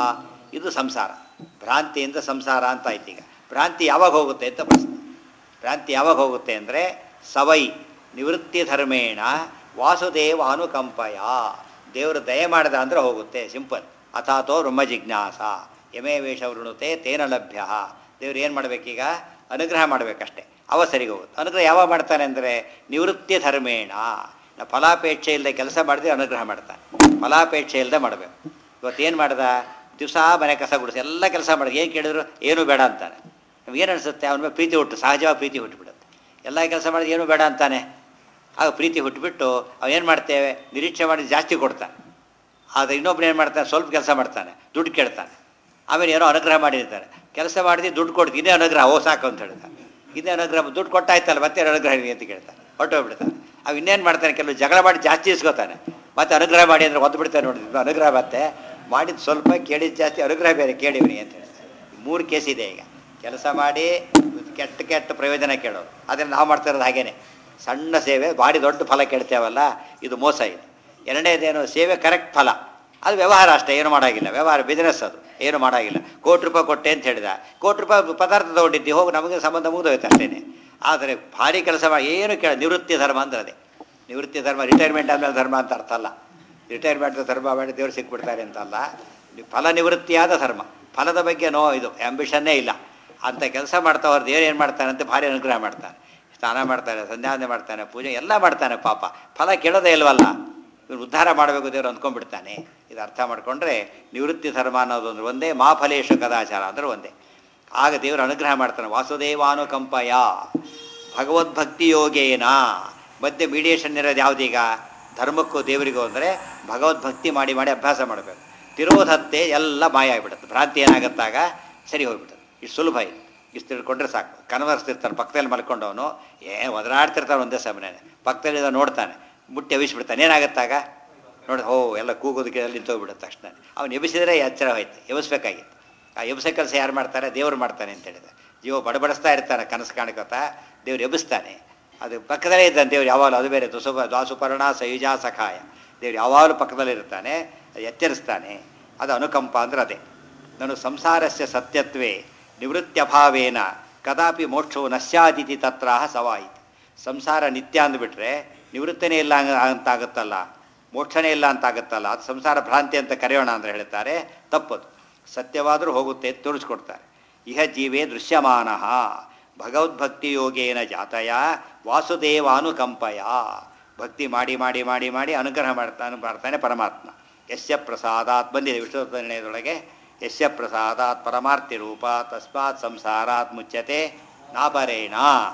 ಇದು ಸಂಸಾರ, ಭ್ರಾಂತಿಯಿಂದ ಸಂಸಾರ ಅಂತ ಆಯ್ತು. ಈಗ ಭ್ರಾಂತಿ ಯಾವಾಗ ಹೋಗುತ್ತೆ ಅಂತ ಪ್ರಶ್ನೆ. ಭ್ರಾಂತಿ ಯಾವಾಗ ಹೋಗುತ್ತೆ ಅಂದರೆ ಸವೈ ನಿವೃತ್ತಿ ಧರ್ಮೇಣ ವಾಸುದೇವ ಅನುಕಂಪಯ, ದೇವರು ದಯ ಮಾಡಿದ ಅಂದರೆ ಹೋಗುತ್ತೆ, ಸಿಂಪಲ್. ಅಥಾತೋ ಬ್ರಹ್ಮ ಜಿಜ್ಞಾಸ ಯಮೇ ವೇಷ ವೃಣುತೆ ತೇನ ಲಭ್ಯ. ದೇವ್ರು ಏನು ಮಾಡಬೇಕೀಗ, ಅನುಗ್ರಹ ಮಾಡಬೇಕಷ್ಟೆ, ಅವ ಸರಿಗೆ ಹೋಗುತ್ತೆ. ಅನುಗ್ರಹ ಯಾವಾಗ ಮಾಡ್ತಾನೆ ಅಂದರೆ ನಿವೃತ್ತಿ ಧರ್ಮೇಣ. ನಾವು ಫಲಾಪೇಕ್ಷೆ ಇಲ್ಲದೆ ಕೆಲಸ ಮಾಡಿದ್ರೆ ಅನುಗ್ರಹ ಮಾಡ್ತಾನೆ, ಫಲಾಪೇಕ್ಷೆ ಇಲ್ಲದೆ ಮಾಡಬೇಕು. ಇವತ್ತೇನು ಮಾಡ್ದ, ದಿವಸ ಮನೆ ಕಸ ಗುಡಿಸಿ ಎಲ್ಲ ಕೆಲಸ ಮಾಡಿದ್ರೆ ಏನು ಕೇಳಿದ್ರು ಏನು ಬೇಡ ಅಂತಾನೆ. ನಮ್ಗೇನು ಅನಿಸುತ್ತೆ, ಅವನ ಮೇಲೆ ಪ್ರೀತಿ ಹುಟ್ಟು, ಸಹಜವಾಗಿ ಪ್ರೀತಿ ಹುಟ್ಟುಬಿಡುತ್ತೆ. ಎಲ್ಲ ಕೆಲಸ ಮಾಡಿದ್ರೆ ಏನು ಬೇಡ ಅಂತಾನೆ, ಆಗ ಪ್ರೀತಿ ಹುಟ್ಟುಬಿಟ್ಟು ಅವು ಏನು ಮಾಡ್ತೇವೆ, ನಿರೀಕ್ಷೆ ಮಾಡಿ ಜಾಸ್ತಿ ಕೊಡ್ತಾನೆ. ಆದರೆ ಇನ್ನೊಬ್ಬರು ಏನು ಮಾಡ್ತಾನೆ, ಸ್ವಲ್ಪ ಕೆಲಸ ಮಾಡ್ತಾನೆ, ದುಡ್ಡು ಕೇಳ್ತಾನೆ. ಆಮೇಲೆ ಏನೋ ಅನುಗ್ರಹ ಮಾಡಿರ್ತಾರೆ, ಕೆಲಸ ಮಾಡಿದ್ರೆ ದುಡ್ಡು ಕೊಡ್ತೀವಿ, ಇದೇ ಅನುಗ್ರಹ, ಓ ಸಾಕು ಅಂತ ಹೇಳ್ತಾನೆ. ಇದೇ ಅನುಗ್ರಹ, ದುಡ್ಡು ಕೊಟ್ಟಾಯ್ತಲ್ಲ ಮತ್ತೆ ಅನುಗ್ರಹ ಅಂತ ಕೇಳ್ತಾನೆ, ಹೊಟ್ಟೋಗ್ಬಿಡ್ತಾನೆ. ಅವು ಇನ್ನೇನು ಮಾಡ್ತಾನೆ, ಕೆಲವು ಜಗಳ ಮಾಡಿ ಜಾಸ್ತಿ ಇಸ್ಕೋತಾನೆ, ಮತ್ತೆ ಅನುಗ್ರಹ ಮಾಡಿ ಅಂದರೆ ಒದ್ದು ಬಿಡ್ತಾನೆ. ನೋಡಿದ್ವಿ ಅನುಗ್ರಹ ಮತ್ತೆ ಮಾಡಿದ್ದು ಸ್ವಲ್ಪ, ಕೇಳಿದ್ದು ಜಾಸ್ತಿ, ಅನುಗ್ರಹ ಬೇರೆ ಕೇಳಿವ್ರಿ ಅಂತ ಹೇಳ್ತಾರೆ. ಮೂರು ಕೇಸ್ ಇದೆ ಈಗ. ಕೆಲಸ ಮಾಡಿ ಕೆಟ್ಟ ಕೆಟ್ಟ ಪ್ರಯೋಜನ ಕೇಳೋರು, ಅದನ್ನು ನಾವು ಮಾಡ್ತಾ ಇರೋದು ಹಾಗೇನೆ. ಸಣ್ಣ ಸೇವೆ ಭಾರಿ ದೊಡ್ಡ ಫಲ ಕೇಳ್ತೇವಲ್ಲ, ಇದು ಮೋಸ ಇದೆ. ಎರಡನೇದೇನು, ಸೇವೆ ಕರೆಕ್ಟ್ ಫಲ, ಅದು ವ್ಯವಹಾರ ಅಷ್ಟೇ, ಏನು ಮಾಡೋಂಗಿಲ್ಲ, ವ್ಯವಹಾರ ಬಿಸ್ನೆಸ್, ಅದು ಏನು ಮಾಡೋಂಗಿಲ್ಲ. ಕೋಟಿ ರೂಪಾಯಿ ಕೊಟ್ಟೆ ಅಂತ ಹೇಳಿದ, ಕೋಟಿ ರೂಪಾಯಿ ಪದಾರ್ಥ ತೊಗೊಂಡಿದ್ದಿ, ಹೋಗಿ ನಮಗೆ ಸಂಬಂಧ ಮುಗಿದೋಯ್ತು ಅಷ್ಟೇ. ಆದರೆ ಭಾರಿ ಕೆಲಸ ಮಾಡಿ ಏನು ಕೇಳ, ನಿವೃತ್ತಿ ಧರ್ಮ ಅಂದ್ರೆ ಅದೇ. ನಿವೃತ್ತಿ ಧರ್ಮ ರಿಟೈರ್ಮೆಂಟ್ ಆದಮೇಲೆ ಧರ್ಮ ಅಂತ ಅರ್ಥ ಅಲ್ಲ. ರಿಟೈರ್ಮೆಂಟ್ ಧರ್ಮ ಮಾಡಿ ದೇವ್ರು ಸಿಕ್ಬಿಡ್ತಾರೆ ಅಂತಲ್ಲ, ಫಲ ನಿವೃತ್ತಿಯಾದ ಧರ್ಮ. ಫಲದ ಬಗ್ಗೆ ನೋ ಇದು ಆ್ಯಂಬಿಷನ್ನೇ ಇಲ್ಲ. ಅಂಥ ಕೆಲಸ ಮಾಡ್ತಾ ಅವ್ರು ದೇವ್ರು ಏನು ಮಾಡ್ತಾನೆ ಅಂತ ಭಾರಿ ಅನುಗ್ರಹ ಮಾಡ್ತಾನೆ. ಸ್ನಾನ ಮಾಡ್ತಾನೆ, ಸಂಧ್ಯಾವಂದನೆ ಮಾಡ್ತಾನೆ, ಪೂಜೆ ಎಲ್ಲ ಮಾಡ್ತಾನೆ, ಪಾಪ ಫಲ ಕೇಳೋದೇ ಇಲ್ವಲ್ಲ. ಇವ್ರು ಉದ್ಧಾರ ಮಾಡಬೇಕು ದೇವ್ರು ಅಂದ್ಕೊಂಡ್ಬಿಡ್ತಾನೆ. ಇದು ಅರ್ಥ ಮಾಡಿಕೊಂಡ್ರೆ ನಿವೃತ್ತಿ ಧರ್ಮ ಅನ್ನೋದು ಅಂದ್ರೆ ಒಂದೇ, ಮಾ ಫಲೇಶು ಕದಾಚಾರ ಅಂದ್ರೆ ಒಂದೇ. ಆಗ ದೇವರು ಅನುಗ್ರಹ ಮಾಡ್ತಾನೆ. ವಾಸುದೇವಾನುಕಂಪಯ ಭಗವದ್ಭಕ್ತಿ ಯೋಗೇನ. ಮಧ್ಯೆ ಮೀಡಿಯೇಷನ್ ಇರೋದು ಯಾವುದೀಗ, ಧರ್ಮಕ್ಕೂ ದೇವರಿಗೂ ಅಂದರೆ ಭಗವದ್ಭಕ್ತಿ ಮಾಡಿ ಮಾಡಿ ಅಭ್ಯಾಸ ಮಾಡಬೇಕು. ತಿರೋಧತ್ತೆ ಎಲ್ಲ ಮಾಯ ಆಗಿಬಿಡುತ್ತೆ, ಭ್ರಾಂತಿ ಏನಾಗುತ್ತಾಗ ಸರಿ ಹೋಗ್ಬಿಡುತ್ತೆ. ಇಷ್ಟು ಸುಲಭ ಇದು, ಇಷ್ಟು ತಿಳ್ಕೊಂಡ್ರೆ ಸಾಕು. ಕನ್ವರ್ಸ್ತಿರ್ತಾನೆ ಪಕ್ಕದಲ್ಲಿ ಮಲ್ಕೊಂಡವನು, ಏ ಒದರಾಡ್ತಿರ್ತಾನೆ ಒಂದೇ ಸಮಯ, ಪಕ್ಕದಲ್ಲಿ ನೋಡ್ತಾನೆ, ಮುಟ್ಟಿ ಎಬಿಸ್ಬಿಡ್ತಾನೆ, ಏನಾಗುತ್ತಾಗ ನೋಡಿ, ಓ ಎಲ್ಲ ಕೂಗೋದಕ್ಕೆ ಅಲ್ಲಿ ನಿಂತೋಗ್ಬಿಡುತ್ತೆ ತಕ್ಷಣ. ಅವ್ನು ಎಬಿಸಿದರೆ ಎಚ್ಚರ ಹೋಯ್ತು, ಎಬಿಸ್ಬೇಕಾಗಿತ್ತು. ಆ ಎಬ್ಸೋ ಕೆಲಸ ಯಾರು ಮಾಡ್ತಾರೆ, ದೇವರು ಮಾಡ್ತಾನೆ ಅಂತ ಹೇಳಿದೆ. ಜೀವ ಬಡಬಡಿಸ್ತಾ ಇರ್ತಾನೆ, ಕನಸು ಕಾಣ್ಕೋತಾ, ದೇವ್ರು ಎಬ್ಬಿಸ್ತಾನೆ. ಅದು ಪಕ್ಕದಲ್ಲೇ ಇದ್ದಾನೆ ದೇವ್ರು ಯಾವಾಗಲೂ, ಅದು ಬೇರೆ. ದುಸುಪ ದ್ವಾಸುಪರ್ಣ ಸಯುಜಾ ಸಖಾಯ, ದೇವ್ರು ಯಾವಾಗಲೂ ಪಕ್ಕದಲ್ಲಿ ಇರ್ತಾನೆ, ಎಚ್ಚರಿಸ್ತಾನೆ. ಅದು ಅನುಕಂಪ ಅಂದ್ರೆ ಅದೇ. ನಾನು ಸಂಸಾರಸ್ಯ ಸತ್ಯತ್ವೇ ನಿವೃತ್ತ್ಯಭಾವೇನ ಕದಾಪಿ ಮೋಕ್ಷವು ನಶ್ಯಾದಿತಿ ತತ್ರಾಹ ಸವಾಯಿತಿ. ಸಂಸಾರ ನಿತ್ಯ ಅಂದುಬಿಟ್ರೆ ನಿವೃತ್ತನೇ ಇಲ್ಲ ಅಂತಾಗುತ್ತಲ್ಲ, ಮೋಕ್ಷನೇ ಇಲ್ಲ ಅಂತಾಗುತ್ತಲ್ಲ, ಅದು ಸಂಸಾರ ಭ್ರಾಂತಿ ಅಂತ ಕರೆಯೋಣ ಅಂದರೆ ಹೇಳ್ತಾರೆ, ತಪ್ಪದು. ಸತ್ಯವಾದರೂ ಹೋಗುತ್ತೆ ತೋರಿಸ್ಕೊಡ್ತಾರೆ. ಇಹ ಜೀವೇ ದೃಶ್ಯಮಾನ ಭಗವದ್ಭಕ್ತಿ ಯೋಗೇನ ಜಾತಯ ವಾಸುದೇವಾನುಕಂಪಯ. ಭಕ್ತಿ ಮಾಡಿ ಮಾಡಿ ಮಾಡಿ ಮಾಡಿ ಅನುಗ್ರಹ ಮಾಡ್ತಾನೆ ಮಾಡ್ತಾನೆ ಪರಮಾತ್ಮ. ಯಸ್ಯ ಪ್ರಸಾದಾತ್ ಬಂದಿದೆ ವಿಷ್ಣು ನಿರ್ಣಯದೊಳಗೆ, ಯಸ್ಯ ಪ್ರಸಾದಾತ್ ಪರಮಾರ್ಥಿ ರೂಪ ತಸ್ಮಾತ್ ಸಂಸಾರಾತ್ ಮುಚ್ಯತೆ ನಾಪರೇಣ.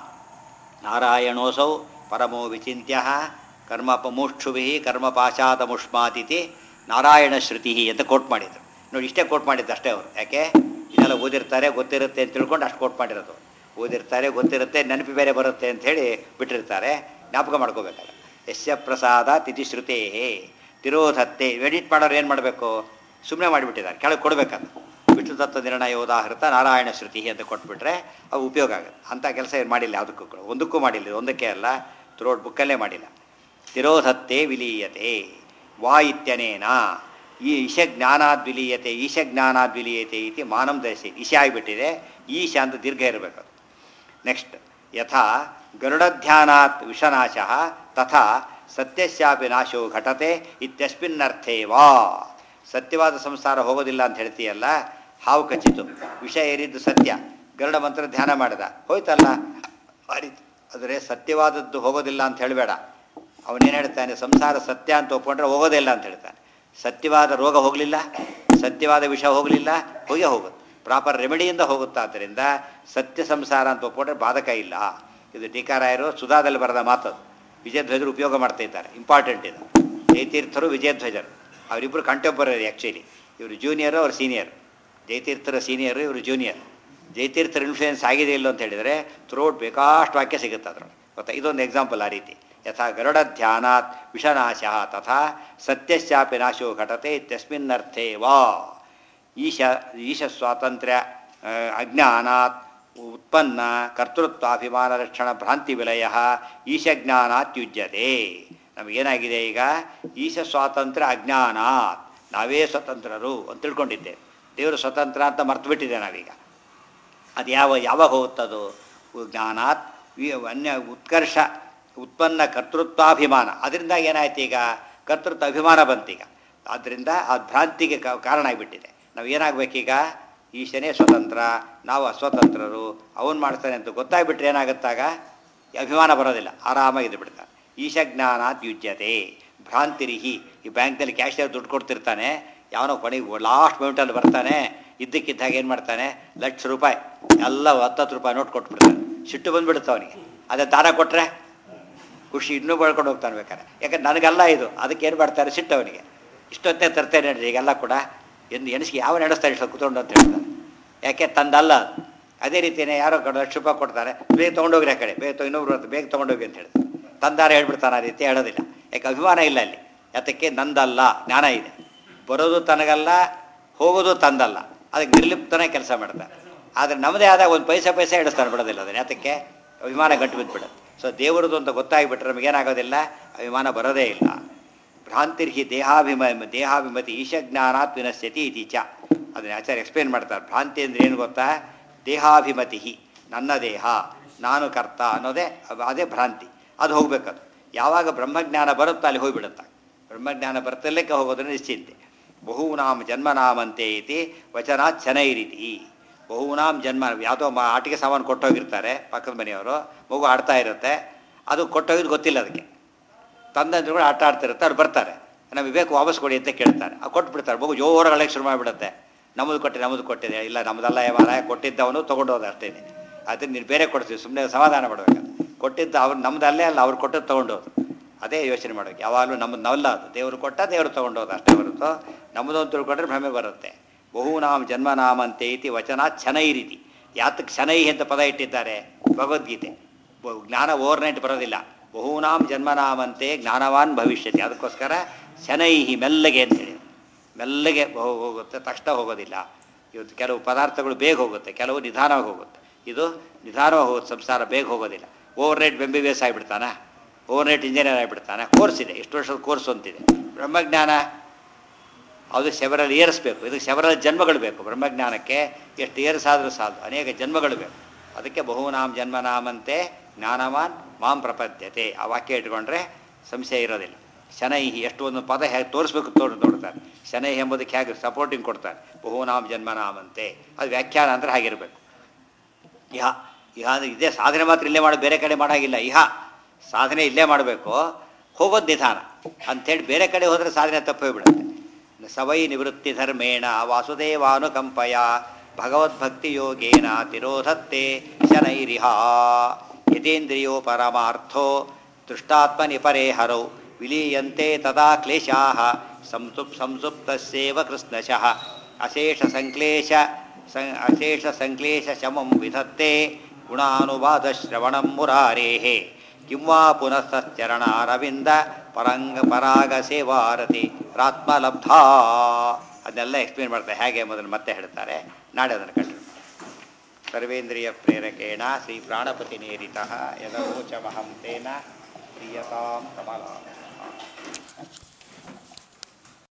ನಾರಾಯಣೋಸೌ ಪರಮೋ ವಿಚಿತ್ಯ ಕರ್ಮಪಮುಕ್ಷುಭಿ ಕರ್ಮಪಾಶಾದ ಮುಷ್ಮಾತಿಥಿ ನಾರಾಯಣ ಶ್ರುತಿ ಅಂತ ಕೋಟ್ ಮಾಡಿದರು. ನೋಡಿ, ಇಷ್ಟೇ ಕೋಟ್ ಮಾಡಿದ್ದು ಅಷ್ಟೇ ಅವರು. ಯಾಕೆ ಇದೆಲ್ಲ ಓದಿರ್ತಾರೆ ಗೊತ್ತಿರುತ್ತೆ ಅಂತ ತಿಳ್ಕೊಂಡು ಅಷ್ಟು ಕೋಟ್ ಮಾಡಿರೋದು. ಓದಿರ್ತಾರೆ ಗೊತ್ತಿರುತ್ತೆ, ನೆನಪು ಬೇರೆ ಬರುತ್ತೆ ಅಂಥೇಳಿ ಬಿಟ್ಟಿರ್ತಾರೆ, ಜ್ಞಾಪಕ ಮಾಡ್ಕೋಬೇಕಲ್ಲ. ಯಸ್ಯ ಪ್ರಸಾದ ತಿಥಿಶ್ರುತೇ ತಿರೋಧತ್ತೆ. ಎಡಿಟ್ ಮಾಡೋರು ಏನು ಮಾಡಬೇಕು, ಸುಮ್ಮನೆ ಮಾಡಿಬಿಟ್ಟಿದ್ದಾರೆ, ಕೆಳಗೆ ಕೊಡಬೇಕಂತ. ವಿಷ್ಣು ತತ್ವ ನಿರ್ಣಯೋದಾಹೃತ ನಾರಾಯಣ ಶ್ರುತಿ ಅಂತ ಕೊಟ್ಬಿಟ್ರೆ ಅವು ಉಪಯೋಗ ಆಗುತ್ತೆ. ಅಂಥ ಕೆಲಸ ಏನು ಮಾಡಿಲ್ಲ, ಯಾವುದಕ್ಕೂ ಒಂದಕ್ಕೂ ಮಾಡಿಲ್ಲ, ಒಂದಕ್ಕೆ ಅಲ್ಲ, ಥ್ರೋಟ್ ಬುಕ್ಕಲ್ಲೇ ಮಾಡಿಲ್ಲ. ತಿರೋಧತ್ತೆ ವಿಲೀಯತೆ ವಾ ಇತ್ಯನೇನ ಈ ಈಶ ಜ್ಞಾನಾದ್ ವಿಲೀಯತೆ ಈಶ ಜ್ಞಾನಾದ್ ವಿಲೀಯತೆ ಇತಿ ಮಾನಂ ದರ್ಶಿ ಈಶ ಆಗಿಬಿಟ್ಟಿದೆ, ಈಶ ಅಂತ ದೀರ್ಘ ಇರಬೇಕು. ನೆಕ್ಸ್ಟ್ ಯಥಾ ಗರುಡಧ್ಯಾನಾತ್ ವಿಷನಾಶ ತಥಾ ಸತ್ಯಸ್ಯಾಪಿ ನಾಶೋ ಘಟತೆ ಇತ್ಯಸ್ಮಿನ್ನರ್ಥೇ ವಾ. ಸತ್ಯವಾದ ಸಂಸಾರ ಹೋಗೋದಿಲ್ಲ ಅಂತ ಹೇಳ್ತೀಯಲ್ಲ, ಹಾವು ಕಚ್ಚಿತು, ವಿಷ ಏರಿದ್ದು ಸತ್ಯ, ಗರುಡ ಮಂತ್ರ ಧ್ಯಾನ ಮಾಡಿದ, ಹೋಯ್ತಲ್ಲ ಆ ರೀತಿ. ಆದರೆ ಸತ್ಯವಾದದ್ದು ಹೋಗೋದಿಲ್ಲ ಅಂತ ಹೇಳಬೇಡ. ಅವನೇನು ಹೇಳ್ತಾನೆ, ಸಂಸಾರ ಸತ್ಯ ಅಂತ ಒಪ್ಕೊಂಡ್ರೆ ಹೋಗೋದೇ ಇಲ್ಲ ಅಂತ ಹೇಳ್ತಾನೆ. ಸತ್ಯವಾದ ರೋಗ ಹೋಗಲಿಲ್ಲ, ಸತ್ಯವಾದ ವಿಷ ಹೋಗಲಿಲ್ಲ, ಹೋಗೇ ಹೋಗುತ್ತೆ, ಪ್ರಾಪರ್ ರೆಮಿಡಿಯಿಂದ ಹೋಗುತ್ತಾ. ಆದ್ದರಿಂದ ಸತ್ಯ ಸಂಸಾರ ಅಂತ ಒಪ್ಕೊಂಡ್ರೆ ಬಾಧಕ ಇಲ್ಲ. ಇದು ಟೀಕಾರಾಯರು ಸುಧಾದಲ್ಲಿ ಬರೆದ ಮಾತದು. ವಿಜಯಧ್ವಜರು ಉಪಯೋಗ ಮಾಡ್ತಾ ಇದ್ದಾರೆ, ಇಂಪಾರ್ಟೆಂಟ್ ಇದು. ಜಯತೀರ್ಥರು ವಿಜಯಧ್ವಜರು ಅವರಿಬ್ಬರು ಕಂಟೆಂಪರರಿ. ಆ್ಯಕ್ಚುಲಿ ಇವರು ಜೂನಿಯರು, ಅವ್ರು ಸೀನಿಯರ್. ಜಯತೀರ್ಥರ ಸೀನಿಯರು, ಇವರು ಜೂನಿಯರ್. ಜಯತೀರ್ಥರ ಇನ್ಫ್ಲೂಯೆನ್ಸ್ ಆಗಿದೆ ಇಲ್ಲ ಅಂತ ಹೇಳಿದರೆ ಥ್ರೋಟ್ ಬೇಕಾಷ್ಟು ವಾಕ್ಯ ಸಿಗುತ್ತೆ ಅದರಲ್ಲಿ, ಗೊತ್ತಾ. ಇದೊಂದು ಎಕ್ಸಾಂಪಲ್ ಆ ರೀತಿ. ಯಥಾ ಗರುಡ ಧ್ಯಾನಾತ್ ವಿಷನಾಶ ತಥಾ ಸತ್ಯಶ್ಚಾಪಿ ನಾಶೋ ಘಟತೆ ಇತ್ಯಸ್ಮಿನ್ನರ್ಥೇ ವಾ. ಈಶ ಈಶ ಸ್ವಾತಂತ್ರ್ಯ ಅಜ್ಞಾನಾತ್ ಉತ್ಪನ್ನ ಕರ್ತೃತ್ವಾಭಿಮಾನ ರಕ್ಷಣ ಭ್ರಾಂತಿ ವಿಲಯ ಈಶಜ್ಞಾನಾತ್ ಯುಜ್ಯತೆ. ನಮಗೇನಾಗಿದೆ ಈಗ, ಈಶ ಸ್ವಾತಂತ್ರ್ಯ ಅಜ್ಞಾನಾತ್, ನಾವೇ ಸ್ವತಂತ್ರರು ಅಂತ ತಿಳ್ಕೊಂಡಿದ್ದೇವೆ. ದೇವರು ಸ್ವತಂತ್ರ ಅಂತ ಮರ್ತು ಬಿಟ್ಟಿದೆ ನಾವೀಗ. ಅದು ಯಾವ ಯಾವಾಗ ಹೋಗುತ್ತದು, ಜ್ಞಾನಾತ್ ಅನ್ಯ ಉತ್ಕರ್ಷ ಉತ್ಪನ್ನ ಕರ್ತೃತ್ವಾಭಿಮಾನ, ಅದರಿಂದ ಏನಾಯ್ತು ಈಗ, ಕರ್ತೃತ್ವ ಅಭಿಮಾನ ಬಂತೀಗ. ಆದ್ದರಿಂದ ಆ ಭ್ರಾಂತಿಗೆ ಕಾರಣ ಆಗಿಬಿಟ್ಟಿದೆ. ನಾವು ಏನಾಗಬೇಕೀಗ, ಈಶನೇ ಸ್ವತಂತ್ರ, ನಾವು ಅಸ್ವತಂತ್ರರು, ಅವನು ಮಾಡ್ತಾನೆ ಅಂತ ಗೊತ್ತಾಗ್ಬಿಟ್ರೆ ಏನಾಗುತ್ತಾಗ ಅಭಿಮಾನ ಬರೋದಿಲ್ಲ, ಆರಾಮಾಗಿದ್ದು ಬಿಡ್ತಾನೆ. ಈಶಜ್ಞಾನಾತ್ ಯುಜ್ಯತೆ ಭ್ರಾಂತಿರಿಹಿ. ಈ ಬ್ಯಾಂಕ್ನಲ್ಲಿ ಕ್ಯಾಶಿಯರ್ ದುಡ್ಡು ಕೊಡ್ತಿರ್ತಾನೆ, ಯಾವನೋ ಕೊನೆಗೆ ಲಾಸ್ಟ್ ಮಿನಿಟಲ್ಲಿ ಬರ್ತಾನೆ, ಇದ್ದಕ್ಕಿದ್ದಾಗ ಏನು ಮಾಡ್ತಾನೆ, ಲಕ್ಷ ರೂಪಾಯಿ ಎಲ್ಲ ಹತ್ತತ್ತು ರೂಪಾಯಿ ನೋಟ್ ಕೊಟ್ಬಿಡ್ತಾನೆ. ಸಿಟ್ಟು ಬಂದುಬಿಡುತ್ತೆ ಅವನಿಗೆ. ಅದೇ ದಾನ ಕೊಟ್ಟರೆ ಖುಷಿ ಇನ್ನೂ ಬೆಳ್ಕೊಂಡು ಹೋಗ್ತಾನೆ ಬೇಕಾರೆ. ಯಾಕಂದ್ರೆ ನನಗೆಲ್ಲ ಇದು, ಅದಕ್ಕೆ ಏನು ಮಾಡ್ತಾರೆ, ಸಿಟ್ಟು ಅವನಿಗೆ. ಇಷ್ಟೊತ್ತೇ ತರ್ತೇನೆ ನಡ್ರಿ ಈಗೆಲ್ಲ ಕೂಡ ಎಂದು ಎಣಿಸಿ ಯಾವ ನಡೆಸ್ತಾರೆ ಇಷ್ಟ ಕೂತ್ಕೊಂಡು ಅಂತ ಹೇಳ್ತಾರೆ. ಯಾಕೆ ತಂದಲ್ಲ. ಅದೇ ರೀತಿಯೇ ಯಾರೋ ಲಕ್ಷ ರೂಪಾಯಿ ಕೊಡ್ತಾರೆ, ಬೇಗ ತೊಗೊಂಡೋಗ್ರಿ ಆ ಕಡೆ, ಬೇಗ ಇನ್ನೊಬ್ರು ಬರುತ್ತೆ, ಬೇಗ ತೊಗೊಂಡೋಗಿ ಅಂತ ಹೇಳ್ತಾರೆ. ತಂದಾರ ಹೇಳ್ಬಿಡ್ತಾನೆ, ಆ ರೀತಿ ಹೇಳೋದಿಲ್ಲ. ಯಾಕೆ ಅಭಿಮಾನ ಇಲ್ಲ ಅಲ್ಲಿ. ಯಾತಕ್ಕೆ, ನಂದಲ್ಲ, ಜ್ಞಾನ ಇದೆ. ಬರೋದು ತನಗಲ್ಲ, ಹೋಗೋದು ತಂದಲ್ಲ, ಅದಕ್ಕೆ ನಿರ್ಲಿಪ್ತನೇ ಕೆಲಸ ಮಾಡ್ತಾರೆ. ಆದರೆ ನಮ್ಮದೇ ಆದಾಗ ಒಂದು ಪೈಸೆ ಪೈಸೆ ಹಿಡಿಸ್ತಾನೆ, ಬಿಡೋದಿಲ್ಲ ಅದನ್ನು. ಯಾತಕ್ಕೆ, ಅಭಿಮಾನ ಗಂಟು ಬಿದ್ದುಬಿಡುತ್ತೆ. ಸೊ ದೇವರದು ಅಂತ ಗೊತ್ತಾಗಿಬಿಟ್ರೆ ನಮಗೇನಾಗೋದಿಲ್ಲ, ಅಭಿಮಾನ ಬರೋದೇ ಇಲ್ಲ. ಭ್ರಾಂತಿರ್ಹಿ ದೇಹಾಭಿಮ ದೇಹಾಭಿಮತಿ ಈಶಜ್ಞಾನಾತ್ ವಿನಶ್ಯತಿ ಇತಿ ಚ. ಅದನ್ನು ಆಚಾರ್ಯ ಎಕ್ಸ್ಪ್ಲೇನ್ ಮಾಡ್ತಾರೆ. ಭ್ರಾಂತಿ ಅಂದರೆ ಏನು ಗೊತ್ತಾ, ದೇಹಾಭಿಮತಿ, ನನ್ನ ದೇಹ, ನಾನು ಕರ್ತ ಅನ್ನೋದೇ ಅದೇ ಭ್ರಾಂತಿ. ಅದು ಹೋಗ್ಬೇಕದು. ಯಾವಾಗ ಬ್ರಹ್ಮಜ್ಞಾನ ಬರುತ್ತೋ ಅಲ್ಲಿ ಹೋಗಿಬಿಡುತ್ತೆ. ಬ್ರಹ್ಮಜ್ಞಾನ ಬರ್ತಲ್ಲಕ್ಕೆ ಹೋಗೋದನ್ನು ನಿಶ್ಚಿಂತೆ. ಬಹೂನಾಂ ಜನ್ಮನಾಮಂತೆ ಇತಿ ವಚನಾತ್ ಶನೈರಿತಿ. ಬಹುನಾಂ ಜನ್ಮ, ಯಾವುದೋ ಮಾ ಆಟಿಕೆ ಸಾಮಾನು ಕೊಟ್ಟೋಗಿರ್ತಾರೆ ಪಕ್ಕದ ಮನೆಯವರು, ಮಗು ಆಡ್ತಾ ಇರುತ್ತೆ, ಅದು ಕೊಟ್ಟೋಗಿದ್ದು ಗೊತ್ತಿಲ್ಲ ಅದಕ್ಕೆ. ತಂದಂದ್ರು ಕೂಡ ಆಟ ಆಡ್ತಿರುತ್ತೆ, ಅವ್ರು ಬರ್ತಾರೆ, ನಮಗೆ ಬೇಕು ವಾಪಸ್ ಕೊಡಿ ಅಂತ ಕೇಳ್ತಾರೆ. ಆ ಕೊಟ್ಬಿಡ್ತಾರೆ, ಮಗು ಜೋರಾಗಿ ಶುರು ಮಾಡಿಬಿಡುತ್ತೆ. ನಮ್ಮದು ಕೊಟ್ಟೆ ನಮ್ಮದು ಕೊಟ್ಟಿದೆ, ಇಲ್ಲ ನಮ್ಮದಲ್ಲ ಯಾವಾರ ಕೊಟ್ಟಿದ್ದವನು ತೊಗೊಂಡೋದ ಅಷ್ಟೇ. ಅದನ್ನು ನೀನು ಬೇರೆ ಕೊಡ್ತೀವಿ, ಸುಮ್ಮನೆ ಸಮಾಧಾನ ಮಾಡಬೇಕು. ಕೊಟ್ಟಿದ್ದು ಅವ್ರು ನಮ್ಮದಲ್ಲೇ ಅಲ್ಲ, ಅವ್ರು ಕೊಟ್ಟದ್ದು ತೊಗೊಂಡೋದು. ಅದೇ ಯೋಚನೆ ಮಾಡಬೇಕು ಯಾವಾಗಲೂ. ನಮ್ಮದು ನಾವಲ್ಲ, ಅದು ದೇವರು ಕೊಟ್ಟ, ದೇವರು ತೊಗೊಂಡೋದು ಅಷ್ಟೇ ಹೊರತು ನಮ್ಮದು ಅಂತ ತಿಳ್ಕೊಂಡ್ರೆ ಭ್ರಮೆ ಬರುತ್ತೆ. ಬಹುನಾಂ ಜನ್ಮನಾಮಂತೆ ಇತಿ ವಚನಾತ್ ಶನೈರಿತಿ. ಯಾತಕ್ಕೆ ಶನೈ ಅಂತ ಪದ ಇಟ್ಟಿದ್ದಾರೆ, ಭಗವದ್ಗೀತೆ. ಜ್ಞಾನ ಓವರ್ ನೈಟ್ ಬರೋದಿಲ್ಲ. ಬಹುನಾಂ ಜನ್ಮನಾಮಂತೆ ಜ್ಞಾನವಾನ್ ಭವಿಷ್ಯತಿ. ಅದಕ್ಕೋಸ್ಕರ ಶನೈಹಿ, ಮೆಲ್ಲಗೆ ಅಂತೇಳಿ. ಮೆಲ್ಲಗೆ ಹೋಗುತ್ತೆ, ತಕ್ಷಣ ಹೋಗೋದಿಲ್ಲ. ಇವತ್ತು ಕೆಲವು ಪದಾರ್ಥಗಳು ಬೇಗ ಹೋಗುತ್ತೆ, ಕೆಲವು ನಿಧಾನವಾಗಿ ಹೋಗುತ್ತೆ. ಇದು ನಿಧಾನವಾಗಿ ಹೋಗುತ್ತೆ ಸಂಸಾರ, ಬೇಗ ಹೋಗೋದಿಲ್ಲ. Overnight M B B S ಆಗಿಬಿಡ್ತಾನೆ, ಓವರ್ ನೈಟ್ ಇಂಜಿನಿಯರ್ ಆಗಿಬಿಡ್ತಾನೆ. ಕೋರ್ಸ್ ಇದೆ, ಎಷ್ಟು ವರ್ಷದ ಕೋರ್ಸ್ ಅಂತಿದೆ. ಬ್ರಹ್ಮಜ್ಞಾನ ಅದು ಸೆವರಲ್ ಇಯರ್ಸ್ ಬೇಕು, ಇದಕ್ಕೆ ಸೆವರಲ್ ಜನ್ಮಗಳು ಬೇಕು. ಬ್ರಹ್ಮಜ್ಞಾನಕ್ಕೆ ಎಷ್ಟು ಇಯರ್ಸ್ ಆದರೂ ಸಾಲದು, ಅನೇಕ ಜನ್ಮಗಳು ಬೇಕು. ಅದಕ್ಕೆ ಬಹುನಾಂ ಜನ್ಮನಾಮಂತೆ ಜ್ಞಾನವಾನ್ ಮಾಂ ಪ್ರಪದ್ಯತೆ. ಆ ವಾಕ್ಯ ಇಟ್ಕೊಂಡ್ರೆ ಸಂಶಯ ಇರೋದಿಲ್ಲ. ಶನೈಹಿ, ಎಷ್ಟು ಒಂದು ಪದ ಹೇಗೆ ತೋರಿಸ್ಬೇಕು ತೋರ್ ನೋಡ್ತಾರೆ. ಶನೈಹಿ ಎಂಬುದಕ್ಕೆ ಹೇಗೆ ಸಪೋರ್ಟಿಂಗ್ ಕೊಡ್ತಾರೆ. ಬಹುನಾಂ ಜನ್ಮನಾಮಂತೆ, ಅದು ವ್ಯಾಖ್ಯಾನ ಅಂದರೆ ಹಾಗಿರಬೇಕು. ಇಹ ಇಹ ಇದೇ ಸಾಧನೆ ಮಾತ್ರ ಇಲ್ಲೇ ಮಾಡೋದು, ಬೇರೆ ಕಡೆ ಮಾಡೋಂಗಿಲ್ಲ. ಇಹ ಸಾಧನೆ ಇಲ್ಲೇ ಮಾಡಬೇಕು, ಹೋಗೋದು ನಿಧಾನ ಅಂಥೇಳಿ. ಬೇರೆ ಕಡೆ ಹೋದರೆ ಸಾಧನೆ ತಪ್ಪೋಗ್ಬಿಡುತ್ತೆ. ಸವೈ ನಿವೃತ್ತಿ ಧರ್ಮೇಣ ವಾಸುದೇವಾನುಕಂಪಯ ಭಗವದ್ಭಕ್ತಿ ಯೋಗೇನ ತಿರೋಧತ್ತೆ ಶನೈರಿಹ. ಯತೇಂದ್ರಿಯೋ ಪರಮಾರ್ಥೋ ದೃಷ್ಟಾತ್ಮನಿ ಪರೇ ಹರೌ ವಿಲೀಯಂತೆ ತದಾ ಕ್ಲೇಶಾಃ ಸಂಸುಪ್ ಸಂಸುಪ್ತಸ್ಯೇವ ಕೃಷ್ಣಶಃ ಅಶೇಷ ಸಂಕ್ಲೇಶ ಅಶೇಷ ಸಂಕ್ಲೇಶ ಶಮಂ ವಿಧತ್ತೆ ಗುಣಾನುವಾದ ಶ್ರವಣಂ ಮುರಾರೇಃ ಕಿಂವಾ ಪುನಃಶ್ಚರಣಾರವಿಂದ ಪರಂಗ ಪರಾಗ ಸೇವಾರತಿ ರಾತ್ಮಲಬ್ಧ. ಅದನ್ನೆಲ್ಲ ಎಕ್ಸ್ಪ್ಲೇನ್ ಮಾಡ್ತಾರೆ ಹೇಗೆ ಎಂಬುದನ್ನು ಮತ್ತೆ ಹೇಳ್ತಾರೆ. ನಾಳೆ ಅದನ್ನು ಕಂಡು ಸರ್ವೇಂದ್ರಿಯ ಪ್ರೇರಕೇಣ ಶ್ರೀ ಪ್ರಾಣಪತಿ ನೇರಿತಃ ಯದವೋಚಮಹಂ ತೇನ ಪ್ರಿಯತಾಂ ಕಮಲಾ.